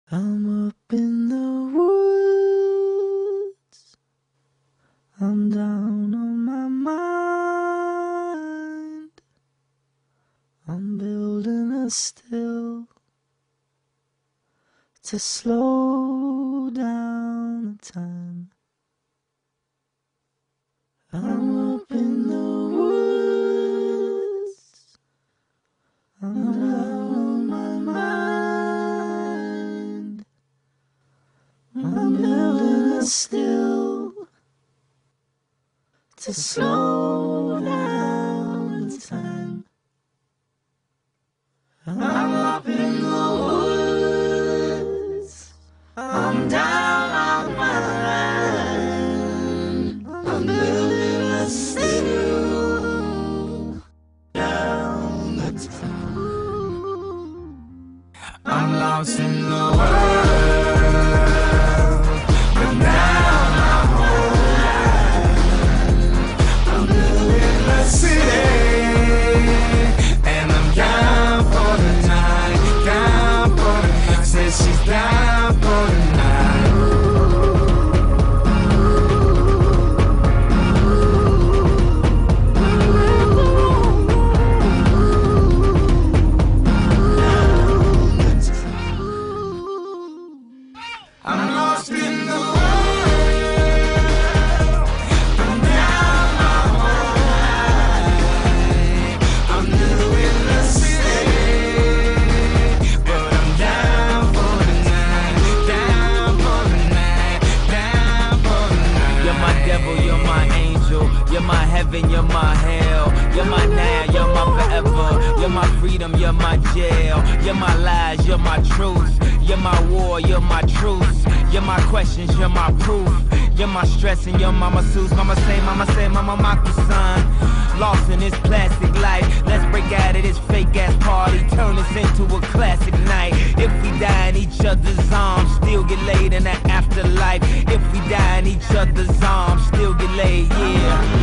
I'm up in the woods, I'm down on my mind, I'm building a still to slow down the time. I'm up in the woods, I'm down on my mind, I'm building a still to slow down the time. I'm up in the woods, I'm down on my mind, I'm building a still down the time. I'm lost in the world, but now I'm alive. I'm building a city, and I'm down for the night, down for the night. Says she's down for the night. I'm lost in the world, but now I'm alive. I'm new in the city, but I'm down for the night, down for the night, down for the night. You're my devil, you're my angel, you're my heaven, you're my hell, you're my now, you're my forever, you're my freedom, you're my jail, you're my lies, you're my truth, you're my war, you're my truth, you're my questions, you're my proof, you're my stress and you're my masseuse. Mama say, mama Maku son. Lost in this plastic life, let's break out of this fake ass party, turn this into a classic night. If we die in each other's arms, still get laid in the afterlife. If we die in each other's arms, still get laid, yeah.